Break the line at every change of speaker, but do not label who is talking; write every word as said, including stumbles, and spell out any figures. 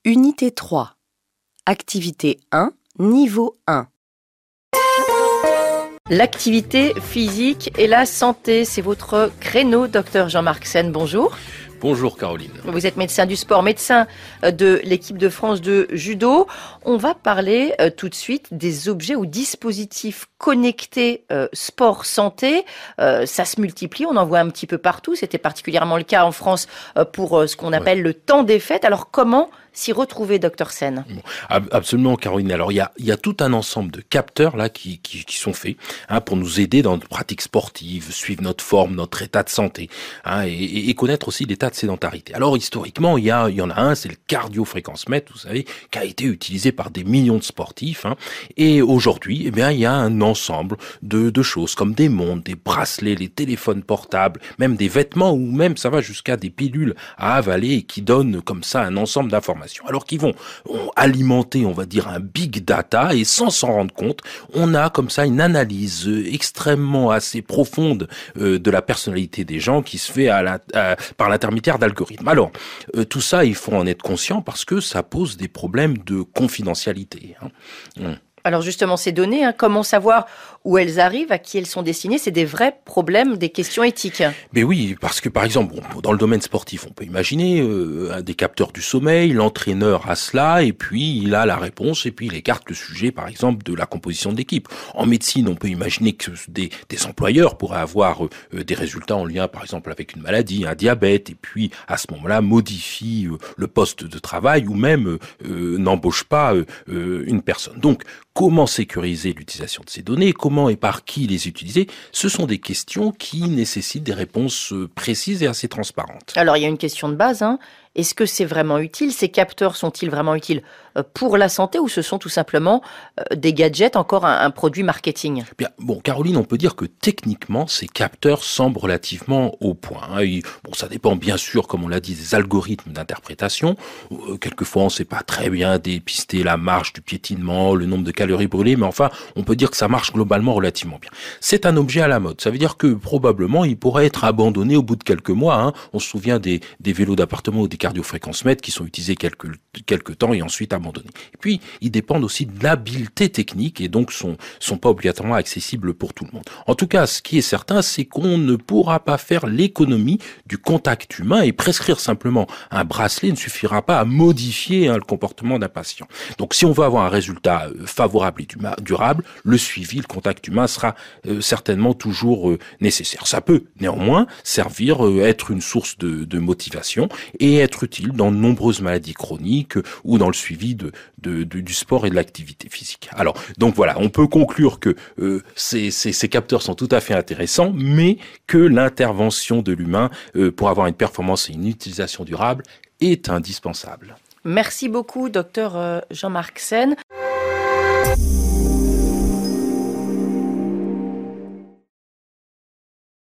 Unité trois. Activité un, niveau un. L'activité physique et la santé, c'est votre créneau, docteur Jean-Marc Sen. Bonjour.
Bonjour Caroline.
Vous êtes médecin du sport, médecin de l'équipe de France de judo. On va parler euh, tout de suite des objets ou dispositifs connectés euh, sport-santé. Euh, ça se multiplie, on en voit un petit peu partout. C'était particulièrement le cas en France euh, pour euh, ce qu'on appelle ouais. le temps des fêtes. Alors comment s'y retrouver, docteur Sen?
Bon, absolument, Caroline. Alors, il y a, il y a tout un ensemble de capteurs là qui, qui, qui sont faits hein, pour nous aider dans nos pratiques sportives, suivre notre forme, notre état de santé hein, et, et connaître aussi l'état de sédentarité. Alors, historiquement, il y, a, il y en a un, c'est le cardio-fréquence-mètre, vous savez, qui a été utilisé par des millions de sportifs. Hein, et aujourd'hui, eh bien, il y a un ensemble de, de choses comme des montres, des bracelets, les téléphones portables, même des vêtements ou même, ça va jusqu'à des pilules à avaler et qui donnent comme ça un ensemble d'informations. Alors qu'ils vont alimenter, on va dire, un big data et sans s'en rendre compte, on a comme ça une analyse extrêmement assez profonde euh, de la personnalité des gens qui se fait à la, à, par l'intermédiaire d'algorithmes. Alors, euh, tout ça, il faut en être conscient parce que ça pose des problèmes de confidentialité. Hein. Hum.
Alors justement, ces données, hein, comment savoir où elles arrivent, à qui elles sont destinées? C'est des vrais problèmes, des questions éthiques.
Mais oui, parce que par exemple, bon, dans le domaine sportif, on peut imaginer euh, des capteurs du sommeil, l'entraîneur a cela, et puis il a la réponse, et puis il écarte le sujet, par exemple, de la composition de l'équipe. En médecine, on peut imaginer que des, des employeurs pourraient avoir euh, des résultats en lien, par exemple, avec une maladie, un diabète, et puis à ce moment-là, modifie euh, le poste de travail, ou même euh, n'embauche pas euh, euh, une personne. Donc, comment sécuriser l'utilisation de ces données? Comment et par qui les utiliser? Ce sont des questions qui nécessitent des réponses précises et assez transparentes.
Alors, il y a une question de base, hein. Est-ce que c'est vraiment utile? Ces capteurs sont-ils vraiment utiles pour la santé ou ce sont tout simplement des gadgets, encore un, un produit marketing?
Bien, bon, Caroline, on peut dire que techniquement, ces capteurs semblent relativement au point. Hein. Et, bon, ça dépend bien sûr, comme on l'a dit, des algorithmes d'interprétation. Euh, quelquefois, on ne sait pas très bien dépister la marge du piétinement, le nombre de calories brûlées, mais enfin, on peut dire que ça marche globalement relativement bien. C'est un objet à la mode. Ça veut dire que probablement, il pourrait être abandonné au bout de quelques mois. Hein. On se souvient des, des vélos d'appartement ou des cardio-fréquence-mètres qui sont utilisés quelques, quelques temps et ensuite abandonnés. Et puis, ils dépendent aussi de l'habileté technique et donc sont, sont pas obligatoirement accessibles pour tout le monde. En tout cas, ce qui est certain, c'est qu'on ne pourra pas faire l'économie du contact humain et prescrire simplement un bracelet ne suffira pas à modifier hein, le comportement d'un patient. Donc, si on veut avoir un résultat euh, favorable et durable, le suivi, le contact humain sera euh, certainement toujours euh, nécessaire. Ça peut néanmoins servir, euh, être une source de, de motivation et être utile dans de nombreuses maladies chroniques ou dans le suivi de, de, de, du sport et de l'activité physique. Alors, donc voilà, on peut conclure que euh, ces, ces, ces capteurs sont tout à fait intéressants, mais que l'intervention de l'humain euh, pour avoir une performance et une utilisation durable est indispensable.
Merci beaucoup, docteur Jean-Marc Sen.